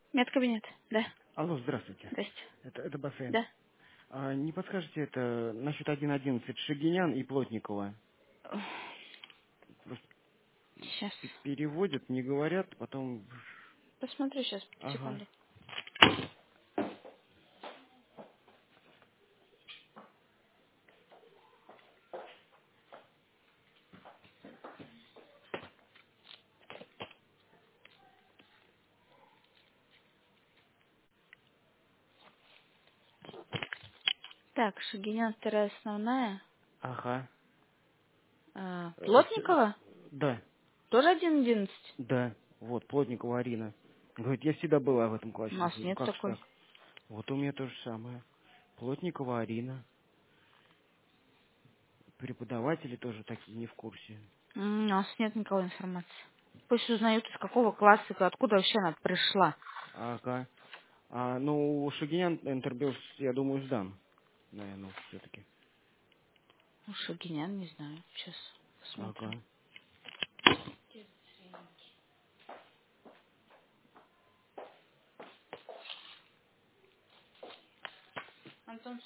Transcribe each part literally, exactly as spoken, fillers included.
Медкабинет, да. Алло, здравствуйте. Здрасте. Это, это бассейн. Да. А, не подскажете это насчет один одиннадцать Шагинян и Плотникова? Просто Сейчас. п- переводят, не говорят, потом... Посмотрю сейчас, Ага. секунду. Так, Шагинян вторая основная. Ага. А, Э, с- Плотникова? с- да, Тоже один одиннадцать? да. Вот, Плотникова Арина. Говорит, я всегда была в этом У классе. нас Говорю, нет как ж такой. так? Вот у меня то же самое. Плотникова Арина. Преподаватели тоже такие не в курсе. М, У нас нет никакой информации. Пусть узнают, из какого класса, и откуда вообще она пришла. Ага. А, ну, у Шагинян интервью, я думаю, сдам. Наверное, все-таки. У Шагинян, не знаю. Сейчас посмотрю. Ага. Антон,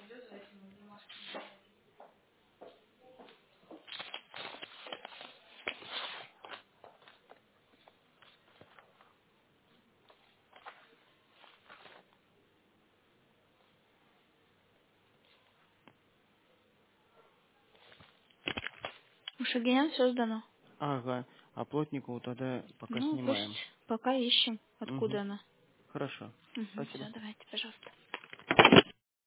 у Шагинян все сдано. Ага. А Плотникову тогда пока Ну, пусть снимаем. пока ищем, Угу. откуда она. Хорошо. Угу, Спасибо. все, давайте, пожалуйста.